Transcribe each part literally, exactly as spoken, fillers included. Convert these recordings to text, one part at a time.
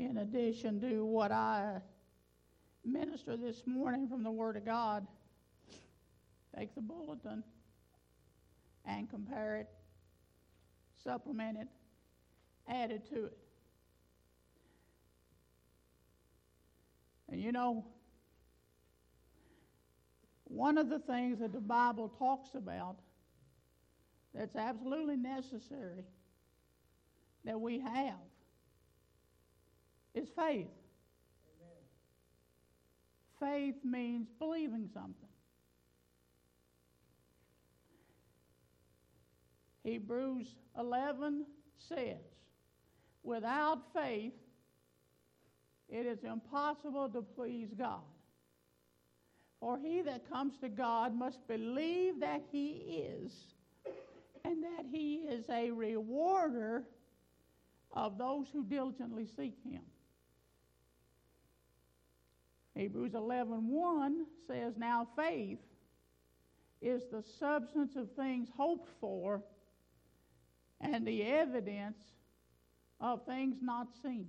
in addition to what I minister this morning from the Word of God, take the bulletin and compare it, supplement it, add it to it. And you know, one of the things that the Bible talks about that's absolutely necessary that we have is faith. Amen. Faith means believing something. Hebrews eleven says, without faith, it is impossible to please God. For he that comes to God must believe that he is, and that he is a rewarder of those who diligently seek him. Hebrews eleven one says, now faith is the substance of things hoped for and the evidence of things not seen.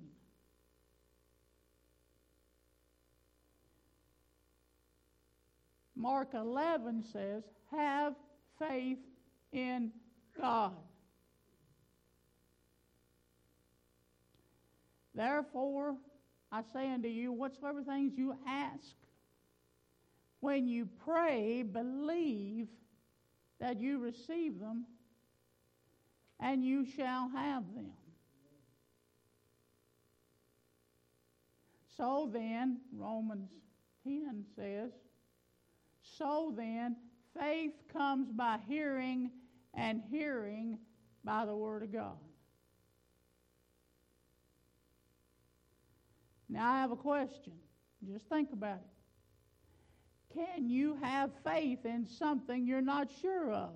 Mark eleven says, have faith in God. Therefore, I say unto you, whatsoever things you ask, when you pray, believe that you receive them, and you shall have them. So then, Romans ten says, so then, faith comes by hearing, and hearing by the Word of God. Now I have a question. Just think about it. Can you have faith in something you're not sure of?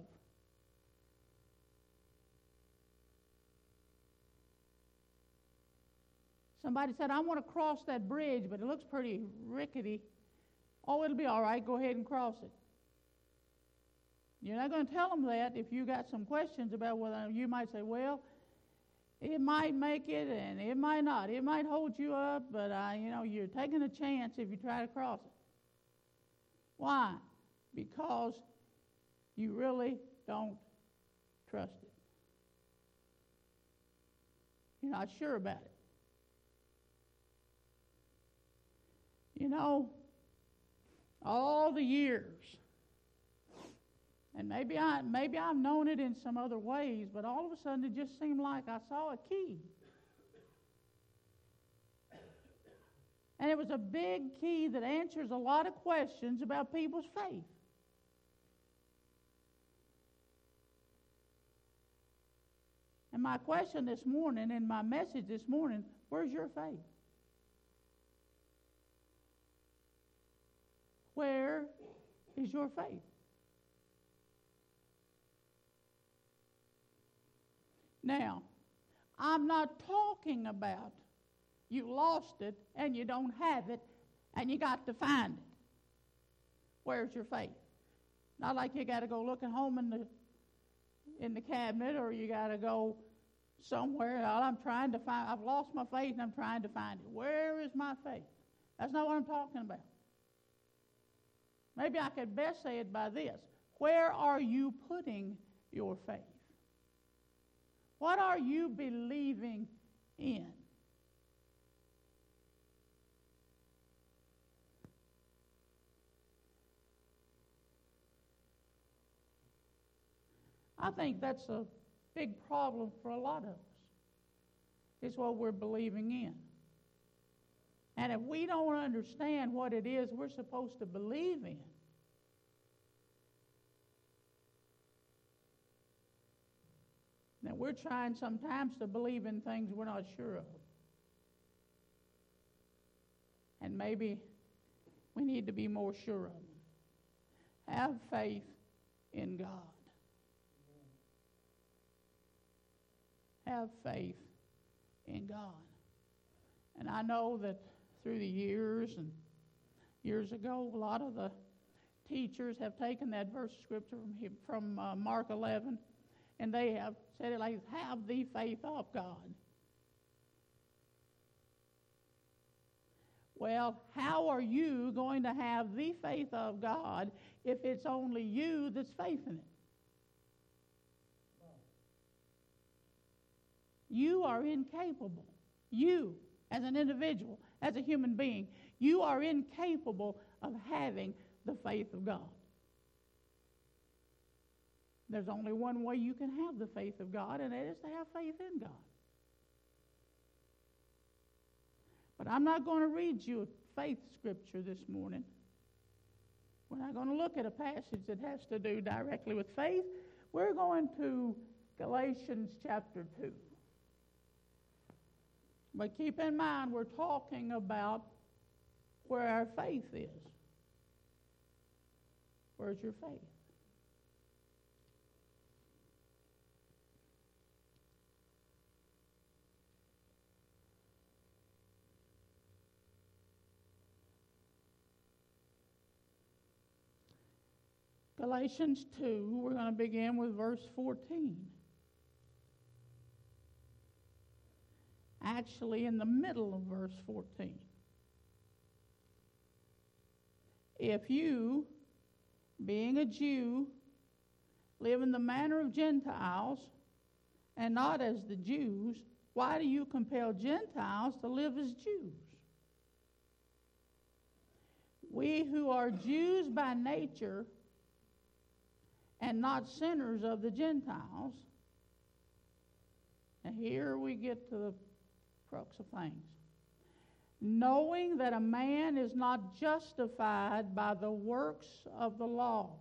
Somebody said, I want to cross that bridge, but it looks pretty rickety. Oh, it'll be all right. Go ahead and cross it. You're not going to tell them that if you got some questions about whether you might say, well, it might make it and it might not. It might hold you up, but uh, you know, you're taking a chance if you try to cross it. Why? Because you really don't trust it. You're not sure about it. You know, all the years, and maybe I maybe I've known it in some other ways, but all of a sudden it just seemed like I saw a key. And it was a big key that answers a lot of questions about people's faith. And my question this morning, and my message this morning, where's your faith? Where is your faith? Now, I'm not talking about you lost it and you don't have it and you got to find it. Where's your faith? Not like you got to go looking home in the in the cabinet, or you got to go somewhere. I'm trying to find, I've lost my faith and I'm trying to find it. Where is my faith? That's not what I'm talking about. Maybe I could best say it by this. Where are you putting your faith? What are you believing in? I think that's a big problem for a lot of us. It's what we're believing in. And if we don't understand what it is we're supposed to believe in, then we're trying sometimes to believe in things we're not sure of. And maybe we need to be more sure of them. Have faith in God. Have faith in God. And I know that through the years and years ago, a lot of the teachers have taken that verse of Scripture from, from uh, Mark eleven, and they have said it like, have the faith of God. Well, how are you going to have the faith of God if it's only you that's faith in it? You are incapable. You, as an individual, as a human being, you are incapable of having the faith of God. There's only one way you can have the faith of God, and that is to have faith in God. But I'm not going to read you a faith scripture this morning. We're not going to look at a passage that has to do directly with faith. We're going to Galatians chapter two. But keep in mind, we're talking about where our faith is. Where's your faith? Galatians two, we're going to begin with verse fourteen. Actually, in the middle of verse fourteen. If you, being a Jew, live in the manner of Gentiles, and not as the Jews, why do you compel Gentiles to live as Jews? We who are Jews by nature, and not sinners of the Gentiles. And here we get to the crux of things. Knowing that a man is not justified by the works of the law.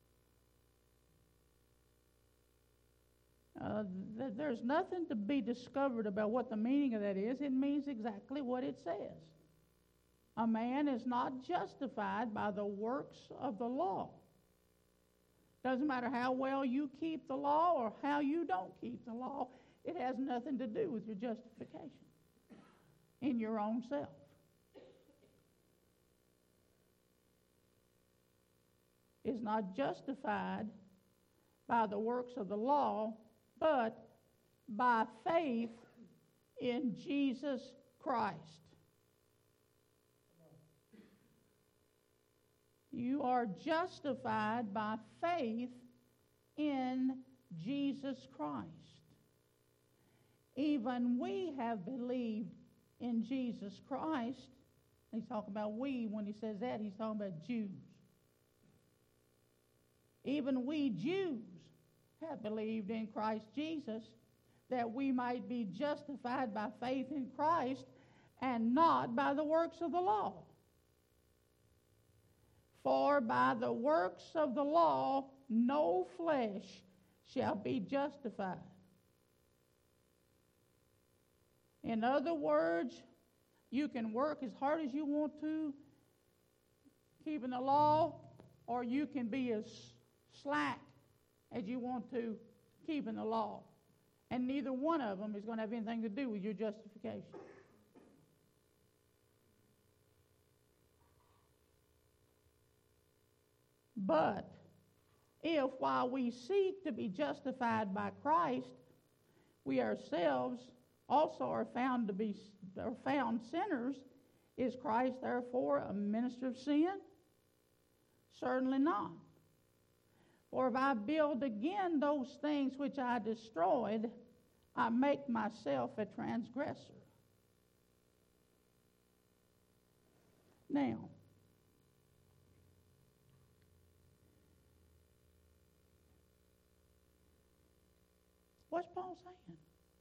Uh, th- there's nothing to be discovered about what the meaning of that is. It means exactly what it says. A man is not justified by the works of the law. Doesn't matter how well you keep the law or how you don't keep the law. It has nothing to do with your justification in your own self. Is not justified by the works of the law, but by faith in Jesus Christ. You are justified by faith in Jesus Christ. Even we have believed in Jesus Christ. He's talking about we. When he says that, he's talking about Jews. Even we Jews have believed in Christ Jesus, that we might be justified by faith in Christ and not by the works of the law. For by the works of the law no flesh shall be justified. In other words, you can work as hard as you want to, keeping the law, or you can be as slack as you want to, keeping the law. And neither one of them is going to have anything to do with your justification. But if while we seek to be justified by Christ, we ourselves also are found to be are found sinners, is Christ therefore a minister of sin? Certainly not. For if I build again those things which I destroyed, I make myself a transgressor. Now, what's Paul saying?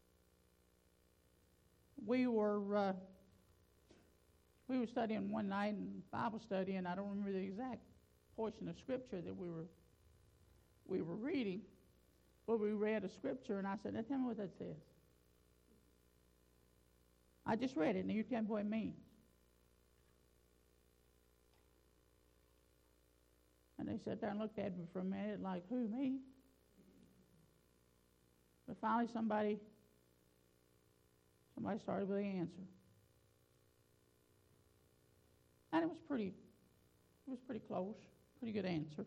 We were uh, we were studying one night in Bible study, and I don't remember the exact portion of Scripture that we were we were reading, but we read a Scripture, and I said, now tell me what that says. I just read it, and you tell me what it means. And they sat there and looked at me for a minute, like, who, me? But finally somebody, somebody started with the answer. And it was pretty, it was pretty close, pretty good answer.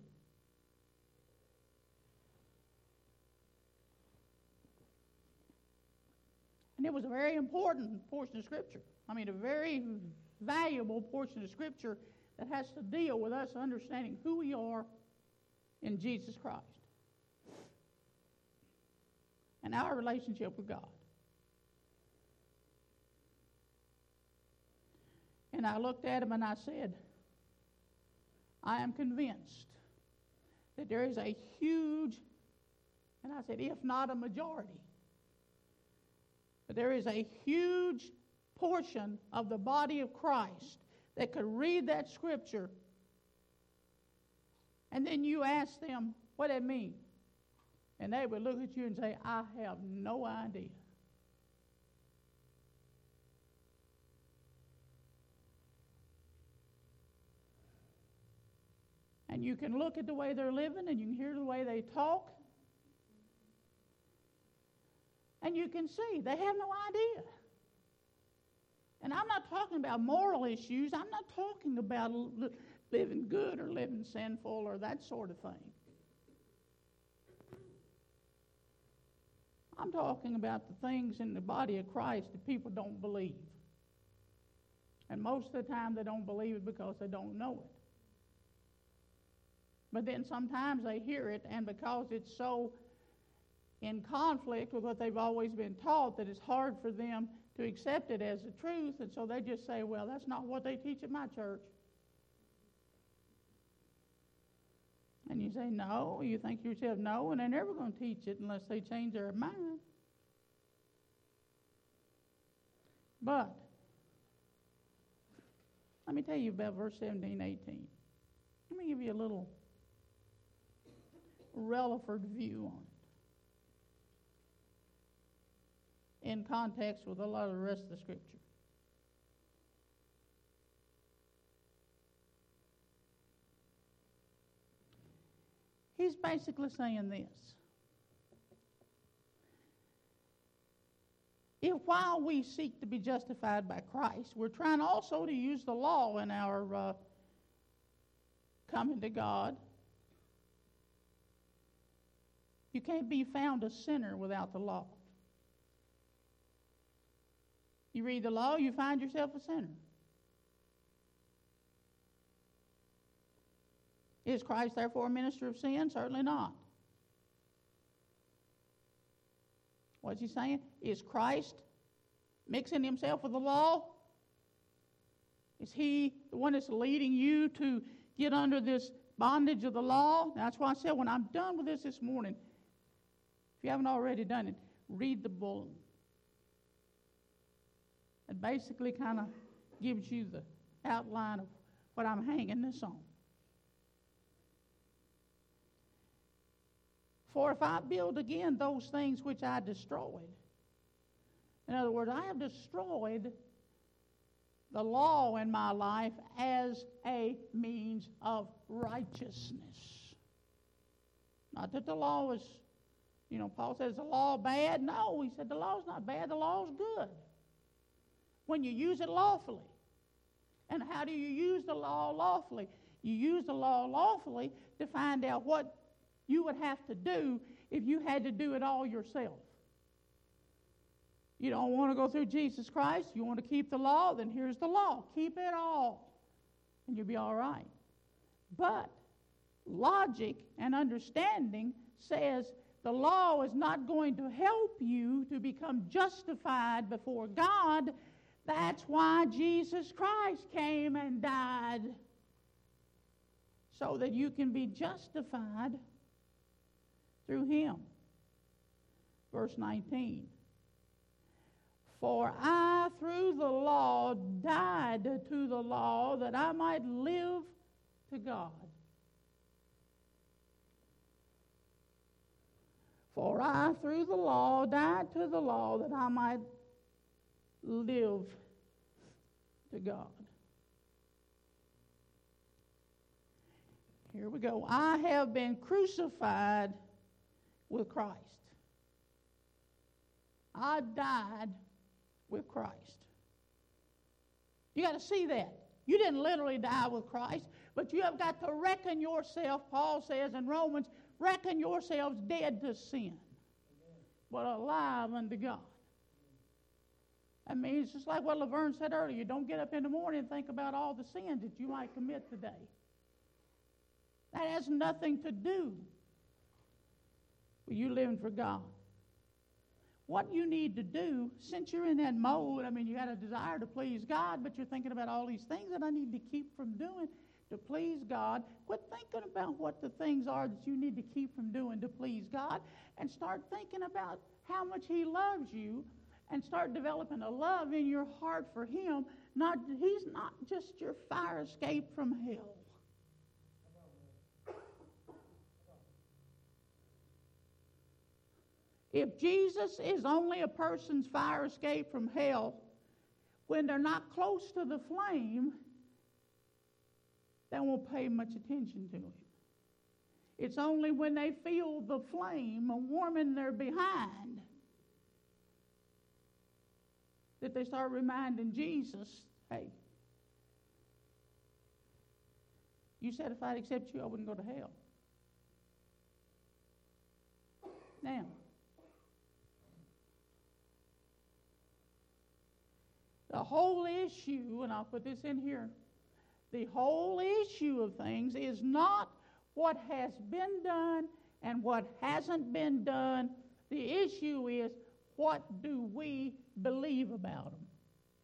And it was a very important portion of Scripture. I mean, a very valuable portion of Scripture that has to deal with us understanding who we are in Jesus Christ and our relationship with God. And I looked at him and I said, I am convinced that there is a huge, and I said, if not a majority, but there is a huge portion of the body of Christ that could read that Scripture, and then you ask them what it means, and they would look at you and say, I have no idea. And you can look at the way they're living, and you can hear the way they talk, and you can see they have no idea. And I'm not talking about moral issues. I'm not talking about living good or living sinful or that sort of thing. I'm talking about the things in the body of Christ that people don't believe. And most of the time they don't believe it because they don't know it. But then sometimes they hear it, and because it's so in conflict with what they've always been taught that it's hard for them to accept it as the truth, and so they just say, well, that's not what they teach at my church. And you say, no, you think to yourself, no, and they're never going to teach it unless they change their mind. But let me tell you about verse seventeen, eighteen. Let me give you a little Relaford view on it in context with a lot of the rest of the Scripture. He's basically saying this. If while we seek to be justified by Christ, we're trying also to use the law in our uh, coming to God, you can't be found a sinner without the law. You read the law, you find yourself a sinner. Is Christ therefore a minister of sin? Certainly not. What's he saying? Is Christ mixing himself with the law? Is he the one that's leading you to get under this bondage of the law? That's why I said when I'm done with this this morning, if you haven't already done it, read the bulletin. It basically kind of gives you the outline of what I'm hanging this on. For if I build again those things which I destroyed, in other words, I have destroyed the law in my life as a means of righteousness. Not that the law is, you know, Paul says the law bad. No, he said the law's not bad, the law's good. When you use it lawfully. And how do you use the law lawfully? You use the law lawfully to find out what you would have to do if you had to do it all yourself. You don't want to go through Jesus Christ. You want to keep the law, then here's the law. Keep it all, and you'll be all right. But logic and understanding says the law is not going to help you to become justified before God. That's why Jesus Christ came and died, so that you can be justified through him. Verse nineteen. For I through the law died to the law that I might live to God. For I through the law died to the law that I might live to God. Here we go. I have been crucified with Christ. I died with Christ. You got to see that. You didn't literally die with Christ, but you have got to reckon yourself, Paul says in Romans, reckon yourselves dead to sin, but alive unto God. I mean, it's just like what Laverne said earlier. Don't get up in the morning and think about all the sins that you might commit today. That has nothing to do with you living for God. What you need to do, since you're in that mode, I mean, you got a desire to please God, but you're thinking about all these things that I need to keep from doing to please God. Quit thinking about what the things are that you need to keep from doing to please God, and start thinking about how much He loves you, and start developing a love in your heart for Him. Not, He's not just your fire escape from hell. If Jesus is only a person's fire escape from hell, when they're not close to the flame, they won't pay much attention to Him. It's only when they feel the flame warming their behind that they start reminding Jesus, hey, you said if I'd accept you, I wouldn't go to hell. Now, the whole issue, and I'll put this in here, the whole issue of things is not what has been done and what hasn't been done. The issue is, what do we believe about them?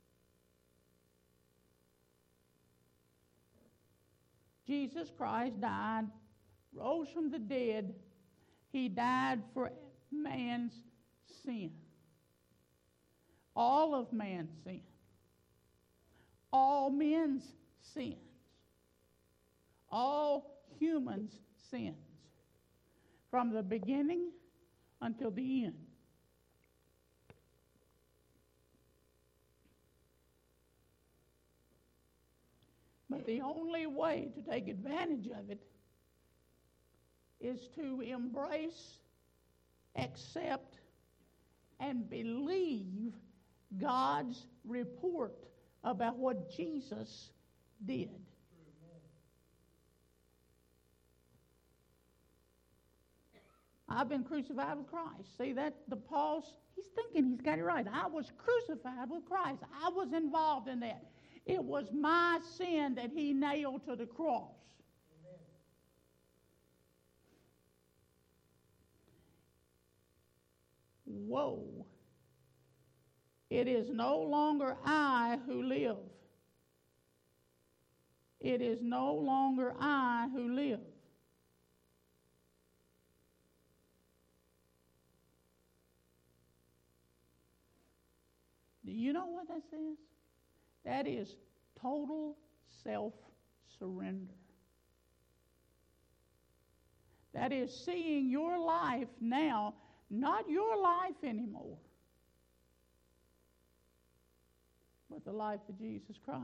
Jesus Christ died, rose from the dead. He died for man's sin. All of man's sin. All men's sins. All humans' sins. From the beginning until the end. But the only way to take advantage of it is to embrace, accept, and believe God's report about what Jesus did. I've been crucified with Christ. See that? The Paul's, he's thinking he's got it right. I was crucified with Christ. I was involved in that. It was my sin that He nailed to the cross. Amen. Whoa. It is no longer I who live. It is no longer I who live. Do you know what that says? That is total self-surrender. That is seeing your life now, not your life anymore, but the life of Jesus Christ.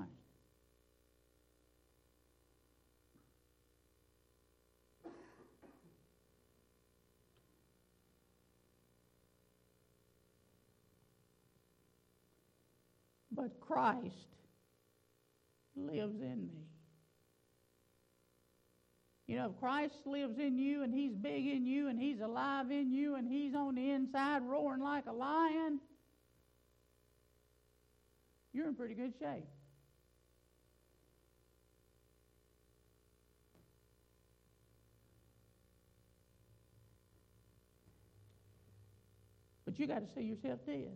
But Christ lives in me. You know, if Christ lives in you and He's big in you and He's alive in you and He's on the inside roaring like a lion, you're in pretty good shape. But you got to see yourself dead.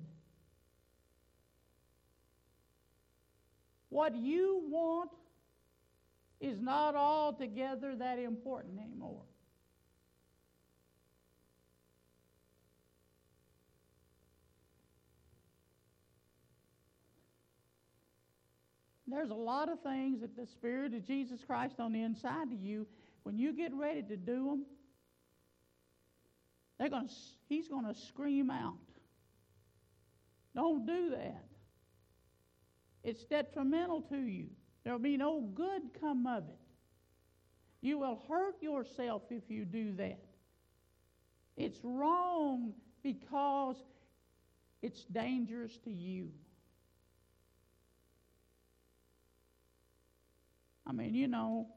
What you want is not altogether that important anymore. There's a lot of things that the Spirit of Jesus Christ on the inside of you, when you get ready to do them, they're going to, He's going to scream out. Don't do that. It's detrimental to you. There'll be no good come of it. You will hurt yourself if you do that. It's wrong because it's dangerous to you. I mean, you know,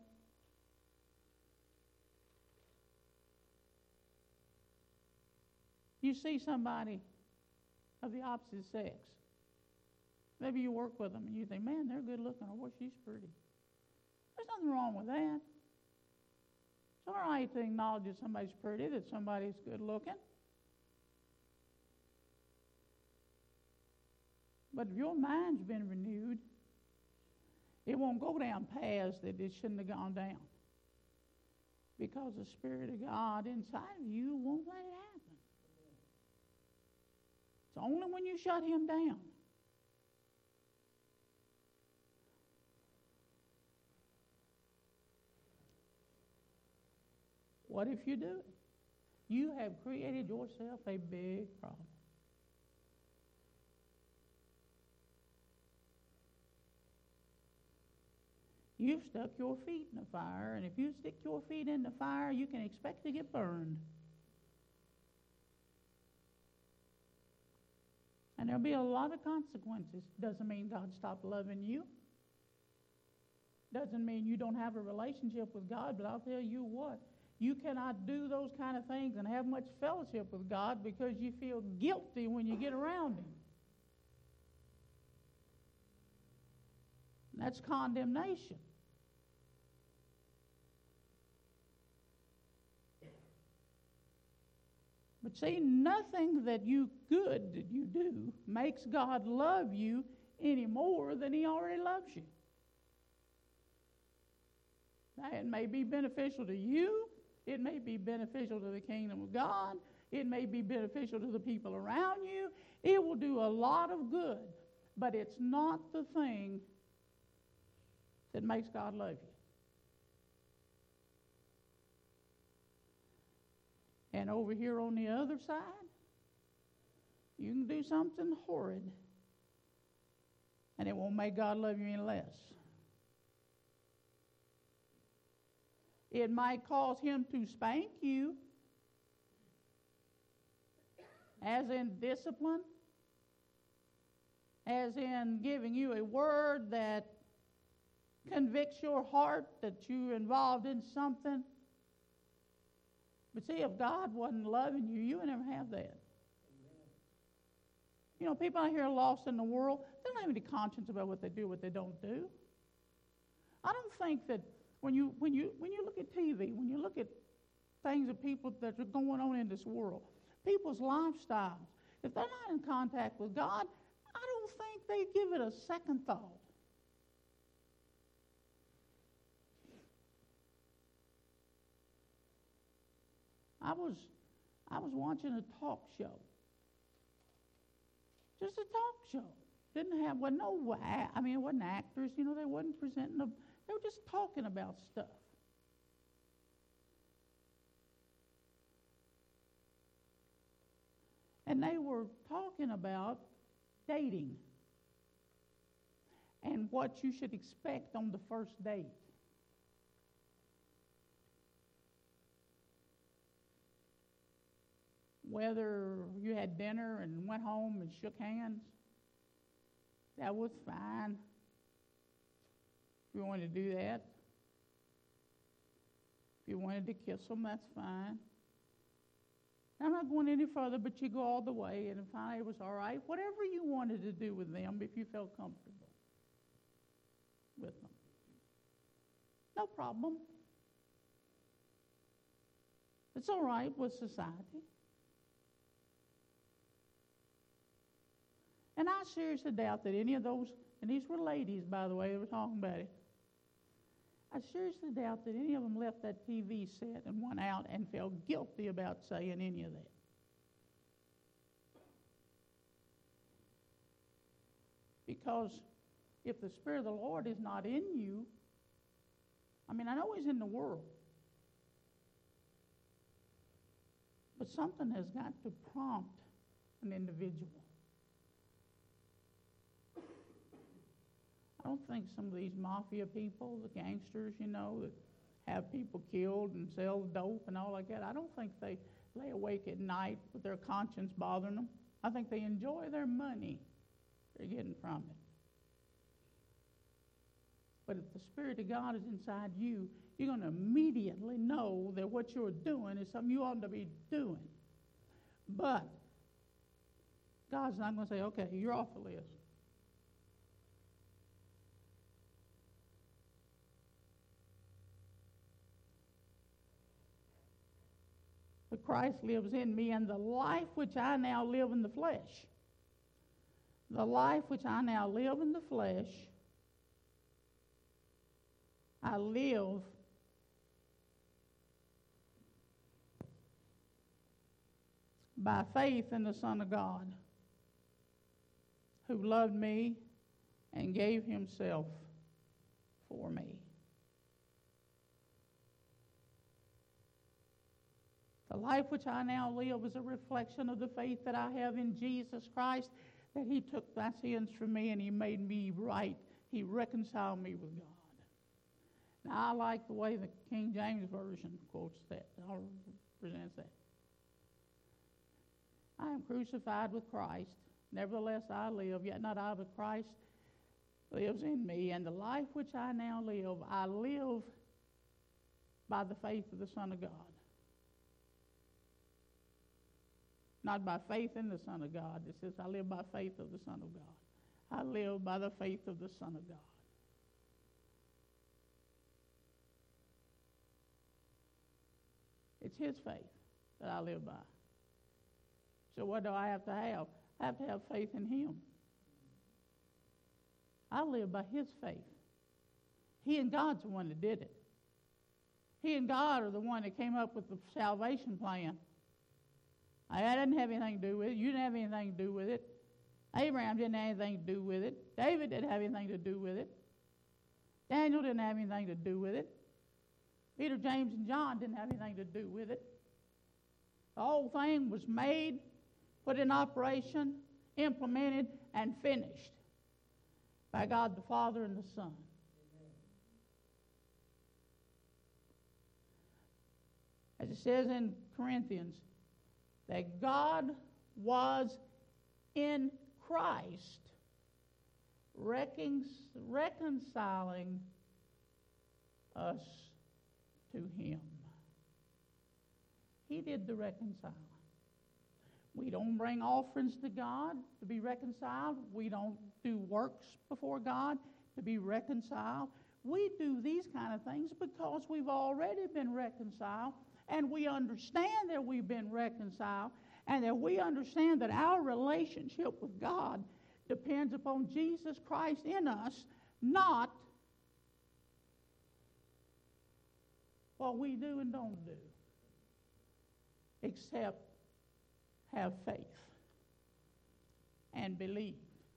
you see somebody of the opposite sex, Maybe you work with them and you think, man, they're good looking, or boy, she's pretty. There's nothing wrong with that. It's all right to acknowledge that somebody's pretty, that somebody's good looking. But if your mind's been renewed, it won't go down paths that it shouldn't have gone down. Because the Spirit of God inside of you won't let it happen. It's only when you shut Him down. What if you do it? You have created yourself a big problem. You've stuck your feet in the fire, and if you stick your feet in the fire, you can expect to get burned. And there'll be a lot of consequences. Doesn't mean God stopped loving you. Doesn't mean you don't have a relationship with God, but I'll tell you what, you cannot do those kind of things and have much fellowship with God because you feel guilty when you get around Him. That's condemnation. But see, nothing that you good that you do makes God love you any more than He already loves you. Now, it may be beneficial to you. It may be beneficial to the kingdom of God. It may be beneficial to the people around you. It will do a lot of good. But it's not the thing that makes God love you. And over here on the other side, you can do something horrid, and it won't make God love you any less. It might cause Him to spank you, as in discipline, as in giving you a word that convicts your heart that you're involved in something. But see, if God wasn't loving you, you would never have that. Amen. You know, people out here lost in the world, they don't have any conscience about what they do, what they don't do. I don't think that when you when you when you look at T V, when you look at things of people that are going on in this world, people's lifestyles, if they're not in contact with God, I don't think they give it a second thought. I was I was watching a talk show. Just a talk show. Didn't have, well, no, I mean, it wasn't actors, you know, they wasn't presenting them. They were just talking about stuff. And they were talking about dating and what you should expect on the first date. Whether you had dinner and went home and shook hands, that was fine. If you wanted to do that. If you wanted to kiss them, that's fine. I'm not going any further, but you go all the way, and finally it was all right. Whatever you wanted to do with them, if you felt comfortable with them. No problem. It's all right with society. And I seriously doubt that any of those, and these were ladies, by the way, they were talking about it. I seriously doubt that any of them left that T V set and went out and felt guilty about saying any of that. Because if the Spirit of the Lord is not in you, I mean, I know He's in the world, but something has got to prompt an individual. I don't think some of these mafia people, the gangsters, you know, that have people killed and sell dope and all like that, I don't think they lay awake at night with their conscience bothering them. I think they enjoy their money they're getting from it. But if the Spirit of God is inside you, you're going to immediately know that what you're doing is something you ought to be doing. But God's not going to say, okay, you're off the list. but Christ lives in me, and the life which I now live in the flesh, the life which I now live in the flesh, I live by faith in the Son of God, who loved me and gave himself for me. The life which I now live is a reflection of the faith that I have in Jesus Christ, that he took my sins from me and he made me right. He reconciled me with God. Now, I like the way the King James Version quotes that, or presents that. I am crucified with Christ. Nevertheless I live, yet not I, but Christ lives in me. And the life which I now live, I live by the faith of the Son of God. Not by faith in the Son of God. It says I live by faith of the Son of God. I live by the faith of the Son of God. It's his faith that I live by. So what do I have to have? I have to have faith in him. I live by his faith. He and God's the one that did it. He and God are the one that came up with the salvation plan. I didn't have anything to do with it. You didn't have anything to do with it. Abraham didn't have anything to do with it. David didn't have anything to do with it. Daniel didn't have anything to do with it. Peter, James, and John didn't have anything to do with it. The whole thing was made, put in operation, implemented, and finished by God the Father and the Son. As it says in Corinthians, that God was in Christ recon- reconciling us to him. He did the reconciling. We don't bring offerings to God to be reconciled. We don't do works before God to be reconciled. We do these kind of things because we've already been reconciled, and we understand that we've been reconciled, and that we understand that our relationship with God depends upon Jesus Christ in us, not what we do and don't do, except have faith and believe.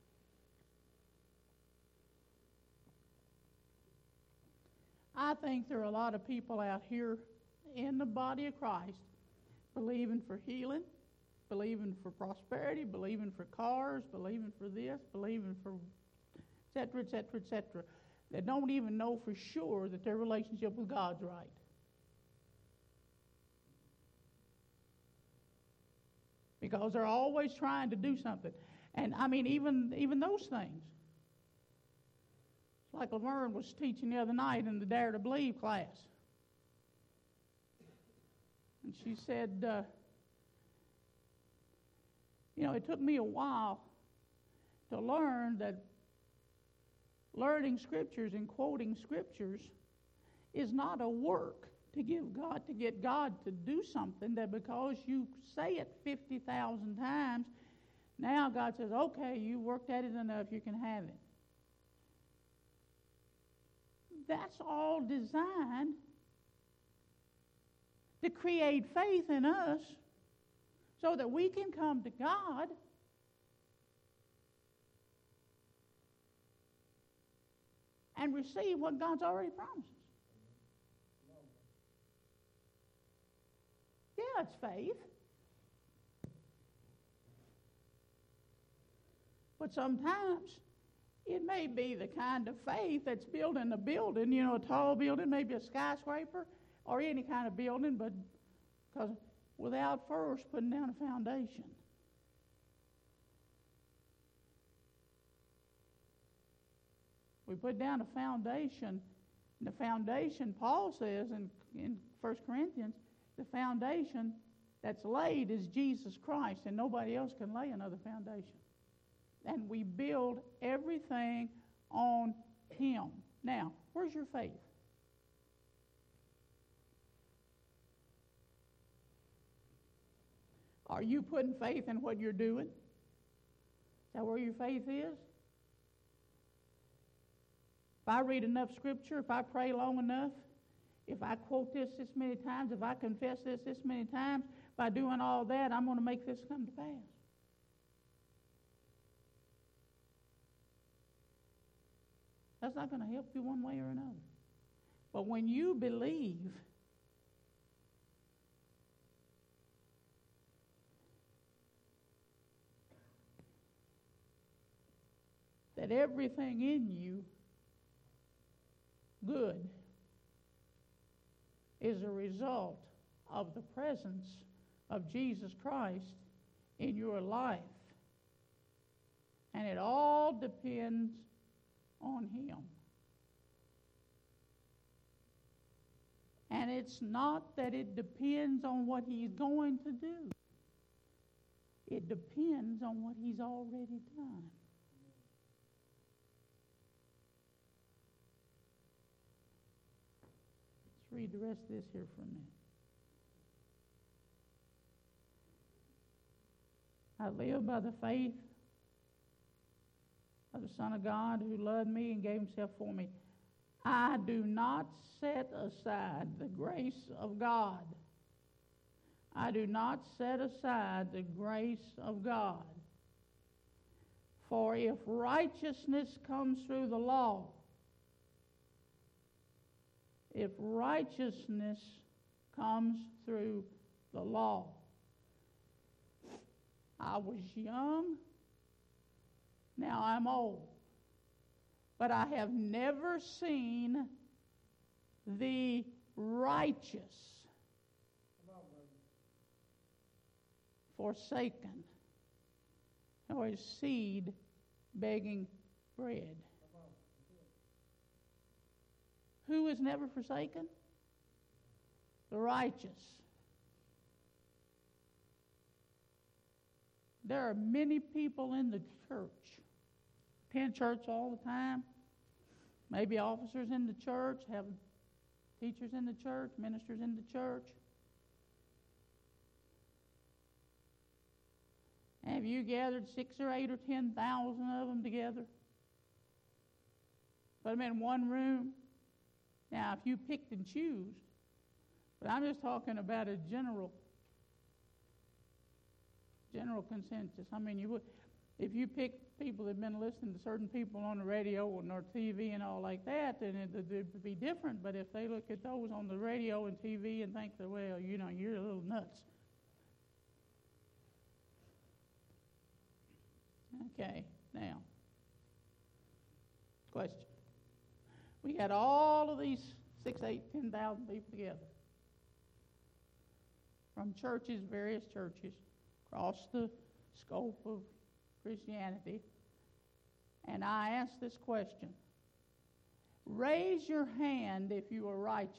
I think there are a lot of people out here in the body of Christ believing for healing, believing for prosperity, believing for cars, believing for this, believing for et cetera, et cetera, et cetera, that don't even know for sure that their relationship with God's right. Because they're always trying to do something. And I mean, even, even those things. Like Laverne was teaching the other night in the Dare to Believe class. And she said, uh, you know, it took me a while to learn that learning scriptures and quoting scriptures is not a work to give God, to get God to do something, that because you say it fifty thousand times, now God says, okay, you worked at it enough, you can have it. That's all designed to create faith in us so that we can come to God and receive what God's already promised. Yeah, it's faith. But sometimes it may be the kind of faith that's building a building, you know, a tall building, maybe a skyscraper, or any kind of building, but because without first putting down a foundation. We put down a foundation, and the foundation, Paul says in, in First Corinthians, the foundation that's laid is Jesus Christ, and nobody else can lay another foundation. And we build everything on him. Now, where's your faith? Are you putting faith in what you're doing? Is that where your faith is? If I read enough scripture, if I pray long enough, if I quote this this many times, if I confess this this many times, by doing all that, I'm going to make this come to pass. That's not going to help you one way or another. But when you believe that everything in you good is a result of the presence of Jesus Christ in your life, and it all depends on Him. And it's not that it depends on what He's going to do. It depends on what He's already done. Let's read the rest of this here for a minute. I live by the faith of the Son of God who loved me and gave Himself for me. I do not set aside the grace of God. I do not set aside the grace of God. For if righteousness comes through the law, if righteousness comes through the law, I was young, now I'm old, but I have never seen the righteous forsaken, nor his seed begging bread. Who is never forsaken? The righteous. There are many people in the church, attend church all the time, maybe officers in the church, have teachers in the church, ministers in the church. Have you gathered six or eight or ten thousand of them together? Put them in one room? Now, if you picked and choose, but I'm just talking about a general general consensus. I mean, you would, if you pick people that have been listening to certain people on the radio and or T V and all like that, then it would be different. But if they look at those on the radio and T V and think that, well, you know, you're a little nuts. Okay, now, question. We got all of these six, eight, ten thousand people together from churches, various churches, across the scope of Christianity. And I ask this question. Raise your hand if you are righteous.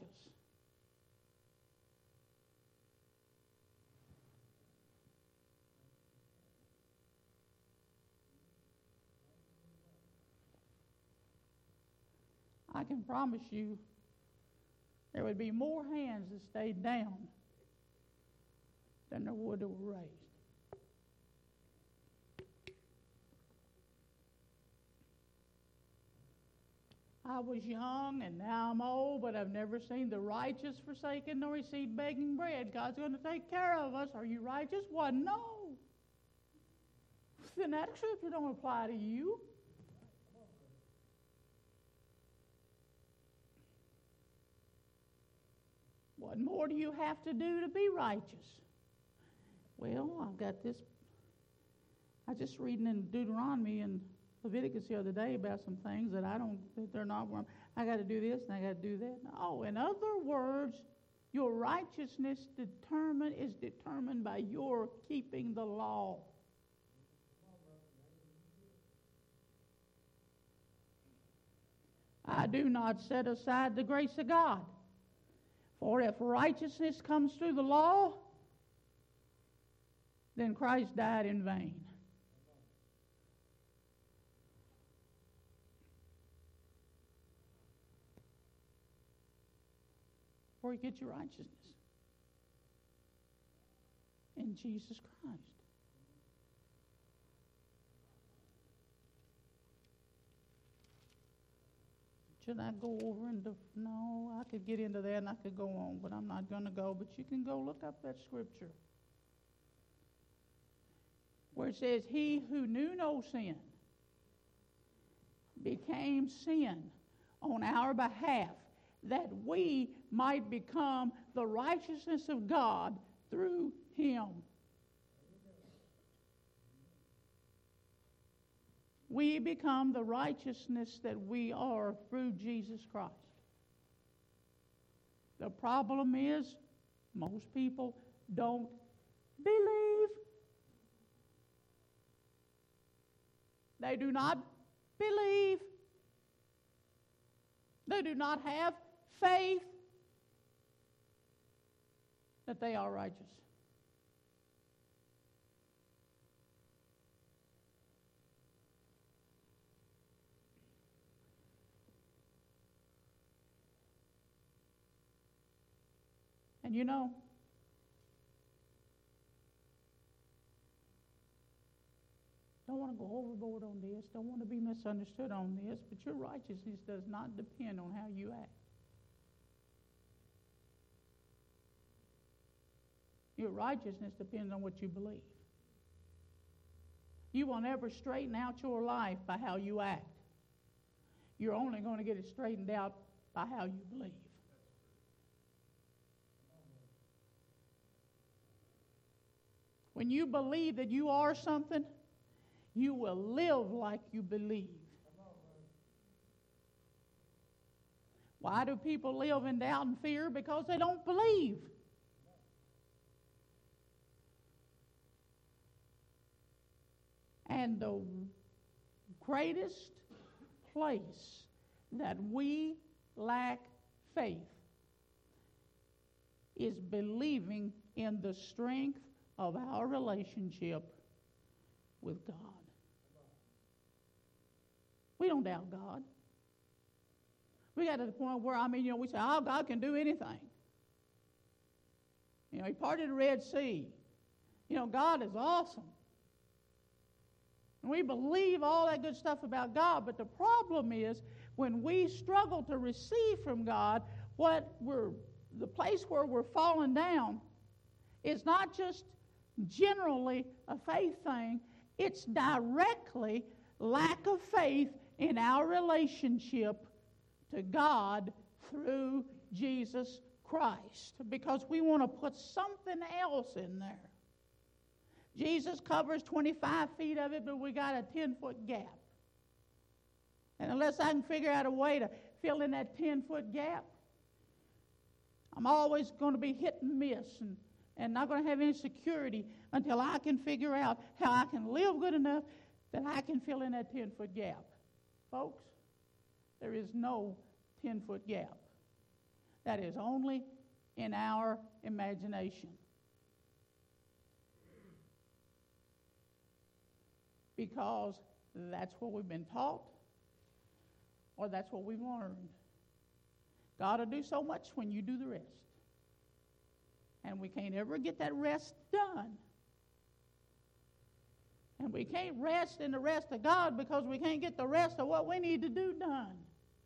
I can promise you there would be more hands that stayed down than there would that were raised. I was young and now I'm old, but I've never seen the righteous forsaken nor his seed begging bread. God's going to take care of us. Are you righteous? Well, no. Then that scripture don't apply to you. What more do you have to do to be righteous? Well, I've got this. I was just reading in Deuteronomy and Leviticus the other day about some things that I don't, that they're not, I got to do this and I got to do that. Oh, in other words, your righteousness determined is determined by your keeping the law. I do not set aside the grace of God. For if righteousness comes through the law, then Christ died in vain. Where you get your righteousness? in Jesus Christ. Should I go over into, no, I could get into that and I could go on, but I'm not going to go. But you can go look up that scripture where it says, he who knew no sin became sin on our behalf, that we might become the righteousness of God through him. We become the righteousness that we are through Jesus Christ. The problem is, most people don't believe. They do not believe. They do not have faith that they are righteous. And you know, don't want to go overboard on this, don't want to be misunderstood on this, but your righteousness does not depend on how you act. Your righteousness depends on what you believe. You will never straighten out your life by how you act. You're only going to get it straightened out by how you believe. When you believe that you are something, you will live like you believe. Why do people live in doubt and fear? Because they don't believe. And the greatest place that we lack faith is believing in the strength of our relationship with God. We don't doubt God. We got to the point where, I mean, you know, we say, oh, God can do anything. You know, he parted the Red Sea. You know, God is awesome. And we believe all that good stuff about God, but the problem is when we struggle to receive from God what we're, the place where we're falling down, it's not just generally a faith thing, it's directly lack of faith in our relationship to God through Jesus Christ, because we want to put something else in there. Jesus covers twenty-five feet of it, but we got a ten-foot gap. And unless I can figure out a way to fill in that ten-foot gap, I'm always going to be hit and miss and, and not going to have any security until I can figure out how I can live good enough that I can fill in that ten-foot gap. Folks, there is no ten-foot gap. That is only in our imagination. Because that's what we've been taught, or that's what we've learned. God will do so much when you do the rest. And we can't ever get that rest done. And we can't rest in the rest of God because we can't get the rest of what we need to do done.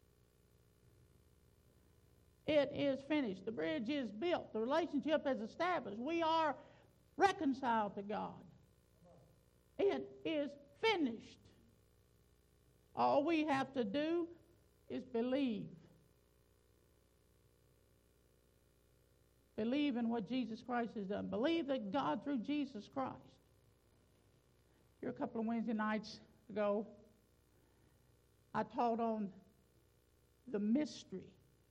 It is finished. The bridge is built. The relationship is established. We are reconciled to God. It is finished. All we have to do is believe. Believe in what Jesus Christ has done. Believe that God through Jesus Christ. Here a couple of Wednesday nights ago, I taught on the mystery.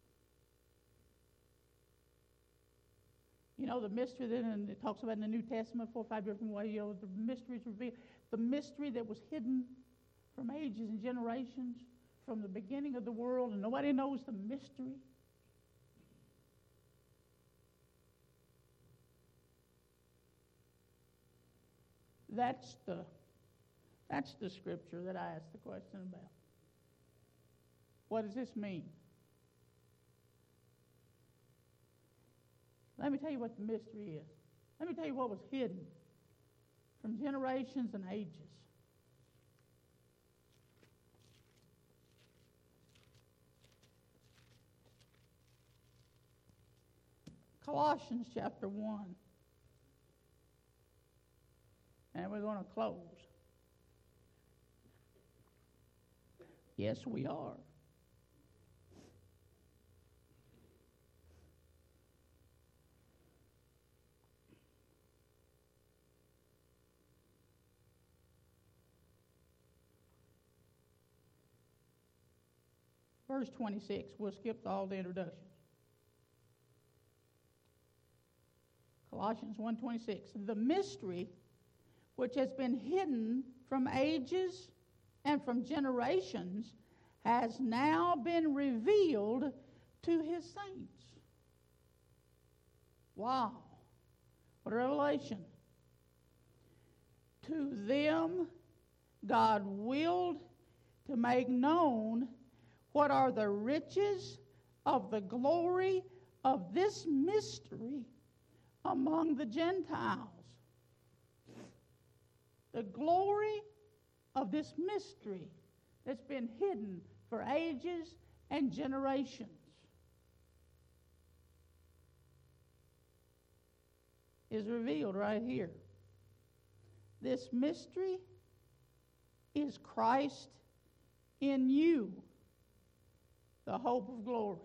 You know, the mystery that and it talks about in the New Testament, four or five different ways, you know, the mysteries revealed. The mystery that was hidden from ages and generations, from the beginning of the world, and nobody knows the mystery. That's the, that's the scripture that I asked the question about. What does this mean? Let me tell you what the mystery is. Let me tell you what was hidden from generations and ages. Colossians chapter one. And we're going to close. Yes, we are. Verse twenty-six. We'll skip all the introductions. Colossians one twenty-six. The mystery which has been hidden from ages and from generations has now been revealed to his saints. Wow. What a revelation. To them God willed to make known what are the riches of the glory of this mystery among the Gentiles. The glory of this mystery that's been hidden for ages and generations is revealed right here. This mystery is Christ in you, the hope of glory.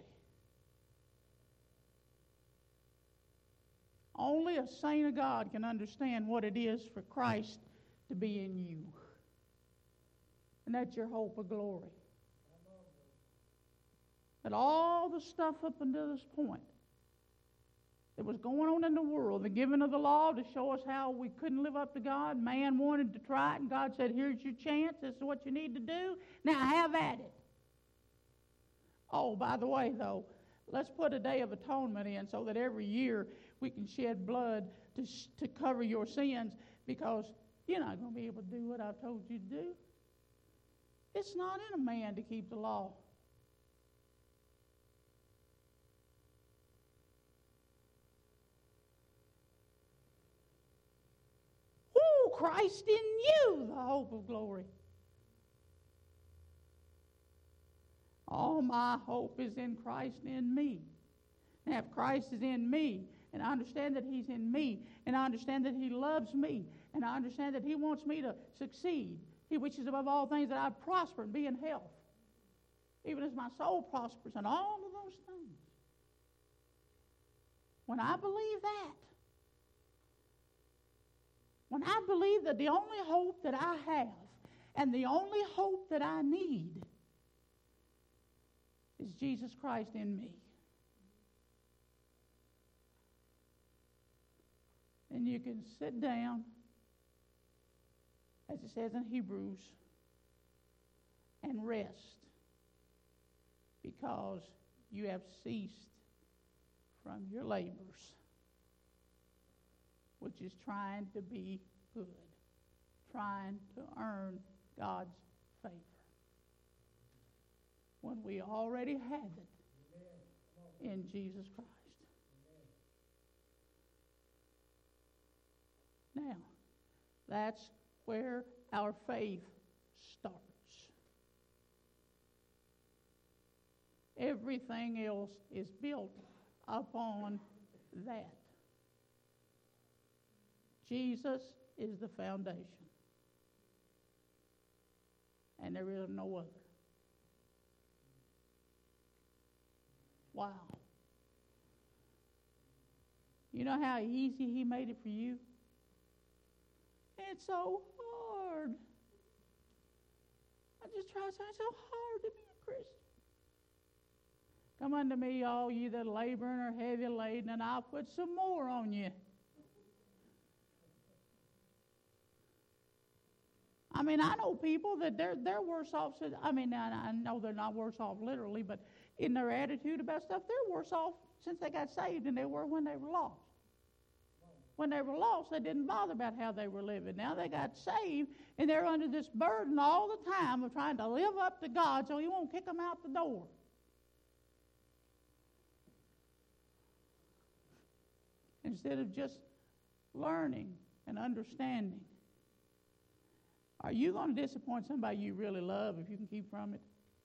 Only a saint of God can understand what it is for Christ to be in you. And that's your hope of glory. But all the stuff up until this point that was going on in the world, the giving of the law to show us how we couldn't live up to God, man wanted to try it, and God said, here's your chance, this is what you need to do, now have at it. Oh, by the way, though, let's put a day of atonement in so that every year we can shed blood to, sh- to cover your sins, because you're not going to be able to do what I've told you to do. It's not in a man to keep the law. Woo, Christ in you, the hope of glory. All my hope is in Christ in me. Now, if Christ is in me, and I understand that he's in me, and I understand that he loves me, and I understand that he wants me to succeed, he wishes above all things that I prosper and be in health, even as my soul prospers, and all of those things. When I believe that, when I believe that the only hope that I have and the only hope that I need is Jesus Christ in me, then you can sit down, as it says in Hebrews, and rest, because you have ceased from your labors, which is trying to be good, trying to earn God's favor, when we already have it in Jesus Christ. Now, that's where our faith starts. Everything else is built upon that. Jesus is the foundation, and there is no other. Wow. You know how easy he made it for you? It's so hard. I just try to say it's so hard to be a Christian. Come unto me, all you that labor and are heavy laden, and I'll put some more on you. I mean, I know people that they're they're worse off. I mean, I, I know they're not worse off literally, but in their attitude about stuff, they're worse off since they got saved than they were when they were lost. When they were lost, they didn't bother about how they were living. Now they got saved, and they're under this burden all the time of trying to live up to God so he won't kick them out the door. Instead of just learning and understanding. Are you going to disappoint somebody you really love if you can keep from it?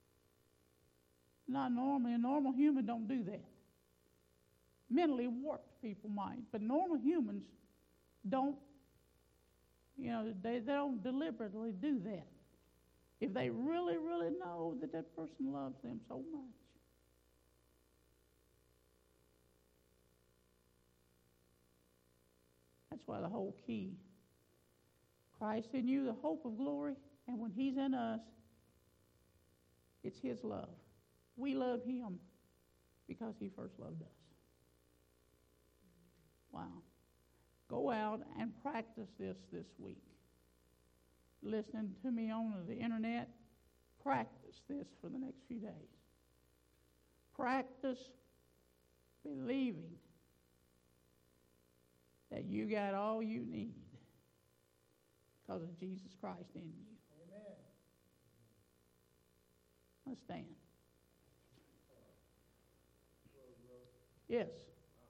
Not normally. A normal human don't do that. Mentally warped people might, but normal humans don't, you know, they, they don't deliberately do that if they really, really know that that person loves them so much. That's why the whole key, Christ in you, the hope of glory, and when he's in us, it's his love. We love him because he first loved us. Wow. Go out and practice this this week. Listening to me on the internet, practice this for the next few days. Practice believing that you got all you need because of Jesus Christ in you. Amen. Let's stand. Yes.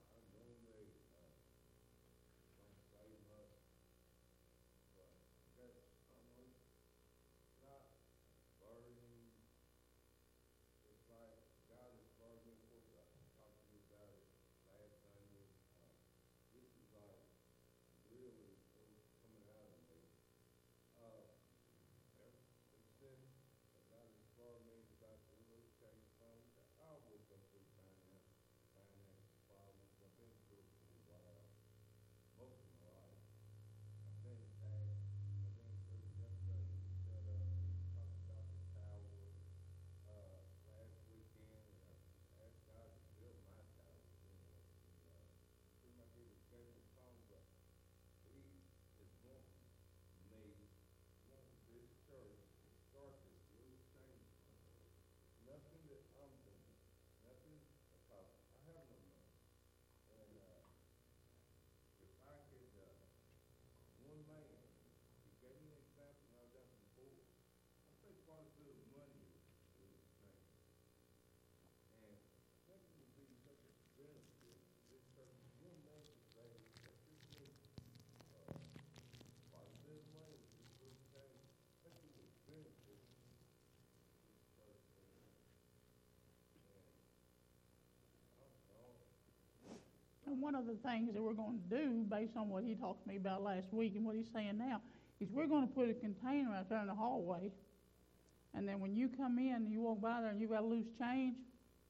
And one of the things that we're going to do, based on what he talked to me about last week and what he's saying now, is we're going to put a container out there in the hallway. And then when you come in and you walk by there and you've got a loose change,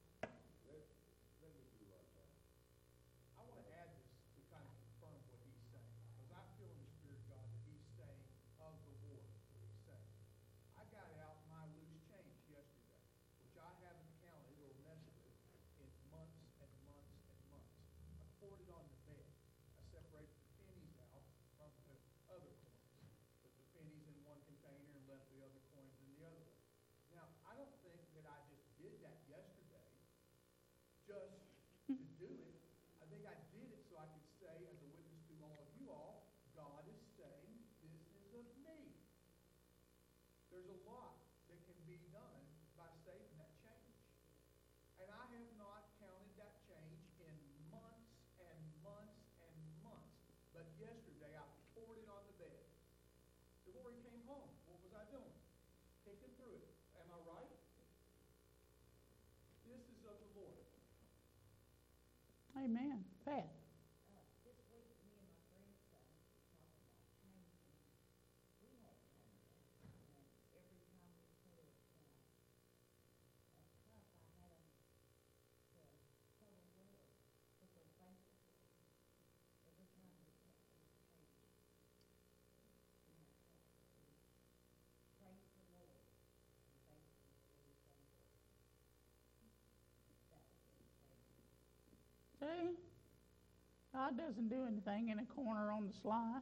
I want to add this to kind of confirm what he's saying, because I feel in the Spirit of God that he's saying of the Lord what he's saying. I got out my loose change yesterday, which I haven't counted or messed with in months and months and months. I poured it on the bed. I separated the pennies out from the other coins. Put the pennies in one container and left the other coins in the other one. Now, I don't think that I just did that yesterday just to do it. I think I did it so I could say, as a witness to all of you all, God is saying, this is of me. There's a lot that can be done by saving that change. And I have not counted that change in months and months and months. But yesterday I poured it on the bed. Before he came home, what was I doing? Kicking through it. Am I right? This is of the Lord. amen. Pat. Uh, this week, me and my grandson were talking about changing. We have changed, and every time we put it in a, a cup, I had them to tell the Lord that they're thankful for it. Every time we put these changes in that cup, we praise the Lord and thank Him for what He's done for us. That was what He's saying. See? God doesn't do anything in a corner on the sly.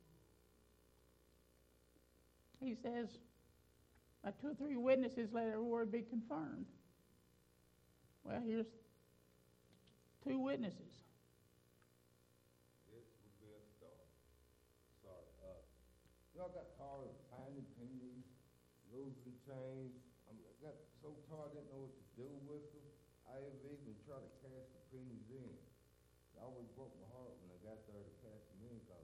He says, by two or three witnesses, let every word be confirmed. Well, here's two witnesses. This would be a start. Sorry. Uh, y'all got tired of finding pennies, losing change. I'm, I got so tired I didn't know what to do with them. I have even tried to cash the pennies in. It always broke my heart when I got there to cash them in because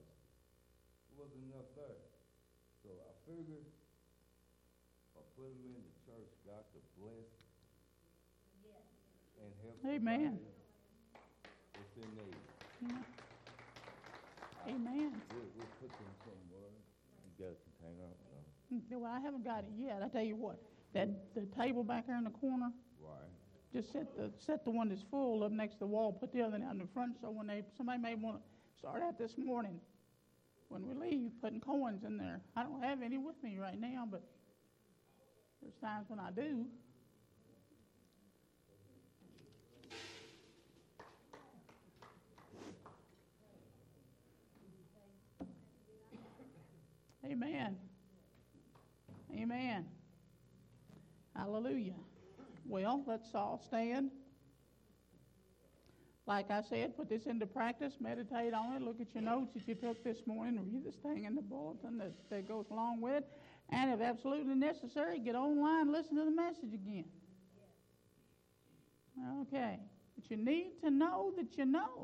wasn't enough there. So I figured if I put them in the church, God to bless Yes. and help Amen. somebody that's in need. Yeah. Amen. We'll, we'll put them somewhere. You got a container? No. Mm, Well, I haven't got it yet. I tell you what, that the table back there in the corner, Right. just set the set the one that's full up next to the wall. Put the other one out in the front, so when they somebody may want to start out this morning, when we leave, putting coins in there. I don't have any with me right now, but there's times when I do. Amen. Amen. Hallelujah. Well, let's all stand. Like I said, put this into practice, meditate on it, look at your notes that you took this morning, read this thing in the bulletin that, that goes along with it, and if absolutely necessary, get online and listen to the message again. Okay. But you need to know that you know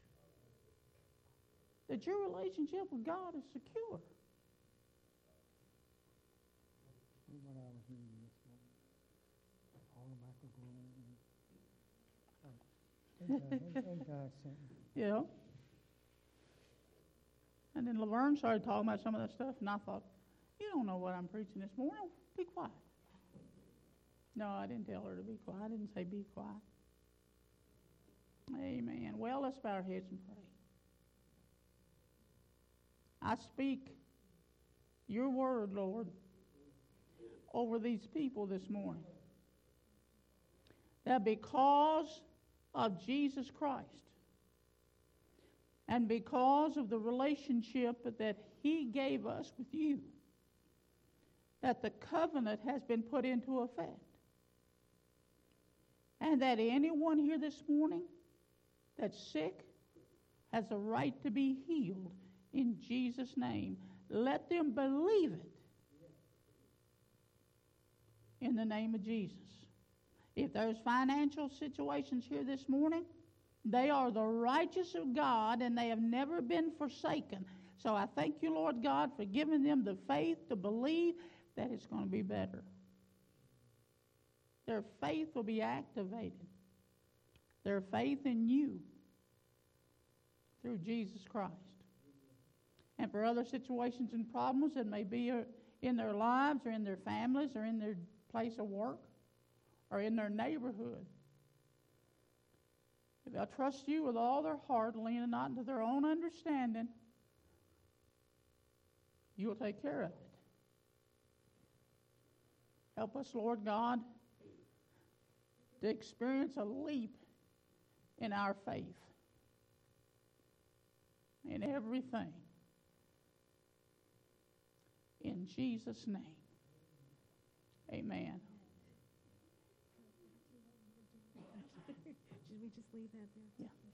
that your relationship with God is secure. What I was reading this morning, all the microphone. And God, and God sent me. Yeah. And then Laverne started talking about some of that stuff, and I thought, you don't know what I'm preaching this morning. Be quiet. No, I didn't tell her to be quiet. I didn't say be quiet. Amen. Well, let's bow our heads and pray. I speak your word, Lord, over these people this morning. That because of Jesus Christ and because of the relationship that he gave us with you, that the covenant has been put into effect. And that anyone here this morning that's sick has a right to be healed in Jesus' name. Let them believe it in the name of Jesus. If there's financial situations here this morning, they are the righteous of God and they have never been forsaken. So I thank you, Lord God, for giving them the faith to believe that it's going to be better. Their faith will be activated. Their faith in you through Jesus Christ. And for other situations and problems that may be in their lives or in their families or in their place of work or in their neighborhood, if they'll trust you with all their heart, leaning not into their own understanding, you'll take care of it. Help us, Lord God, to experience a leap in our faith in everything. In Jesus' name, amen. Should we just leave that there? Yeah.